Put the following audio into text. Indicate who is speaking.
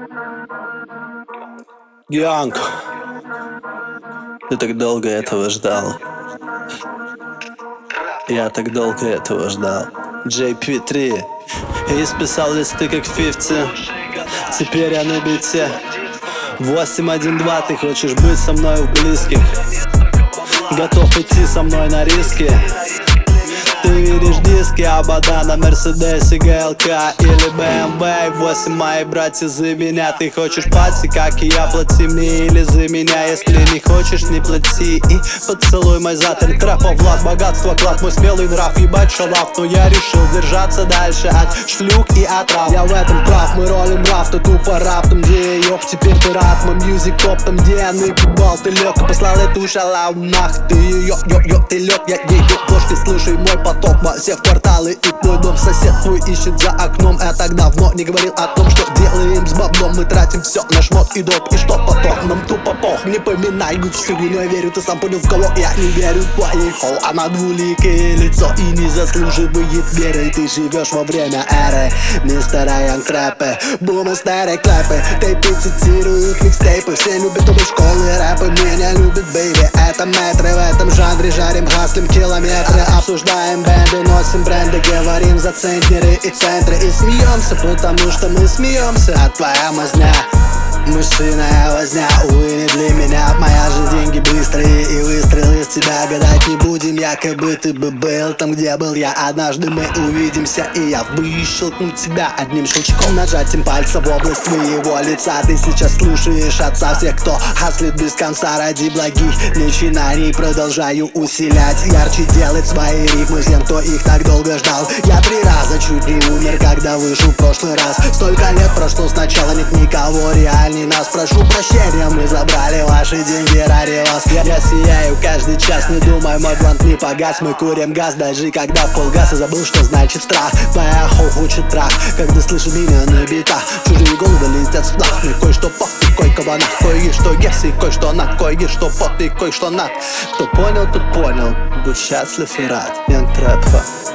Speaker 1: Янг, ты так долго этого ждал. Я так долго этого ждал. JP3 и списал листы как 50. Теперь я на бите 812. Ты хочешь быть со мной в близких, готов идти со мной на риски. Ты видишь диски, обода на Мерседесе, ГЛК или БМВ. 8 мои братья за меня. Ты хочешь пати, как и я, плати мне или за меня. Если не хочешь, не плати и поцелуй мой зад. Трэпа, Влад, богатство, клад, мой смелый нрав. Ебать шалав, но я решил держаться дальше от шлюх и от раб. Я в этом прав, мы ролим раф, ты тупо рап. Там где ёб, теперь ты рад, мой мьюзик топ. Там где я накибал, ты лёг, и послал эту шалаву нах. Ты ёб, ты лёг, я ей ложь, ты слушай мой поток. Все в кварталы и твой дом, сосед твой ищет за окном. Я так давно не говорил о том, что делаем с баблом. Мы тратим все на шмот и доп, и что потом? Нам тупо пох, не поминай губчик. Но я верю, ты сам понял в кого. Я не верю в твоей хоу. Она двуликое лицо и не заслуживает веры. Ты живешь во время эры мистера Янг Трэпа. Бумы, старые клэпы, тейпы цитируют микстейпы. Все любят новые школы рэпы, меня любит бейби. Это метры в этом жанре, жарим, гаслим километры. Обсуждаем бенды, носим бренды, говорим за центнеры и центры. И смеемся, потому что мы смеемся. А твоя мазня, мышиная возня, увы, не для меня. Моя же деньги быстрые и выстрелы в тебя. Гадать не будем, якобы ты бы был там, где был я. Однажды мы увидимся, и я выщелкну тебя одним щелчком, нажатием пальца в область твоего лица. Ты сейчас слушаешь отца всех, кто хаслит без конца ради благих начинаний. Продолжаю усилять, ярче делать свои ритмы всем, кто их так долго ждал. Я 3 раза чуть не умер, когда вышел в прошлый раз. Столько лет прошло, сначала нет никого реальней нас. Прошу прощения, мы забрали ваши деньги ради вас. Я сияю каждый час, не думай, мой блант не погас. Мы курим газ, даже когда полгаса. Забыл, что значит страх, моя хоу хочет трах. Когда слышишь меня на битах, чужие головы летят в плах. Мне кое-что пох, и кое-кого на, кое-что yes, и кое-что на, кое-что пох, и кое-что на. Кто понял, тот понял, будь счастлив и рад. Янг Трэпа.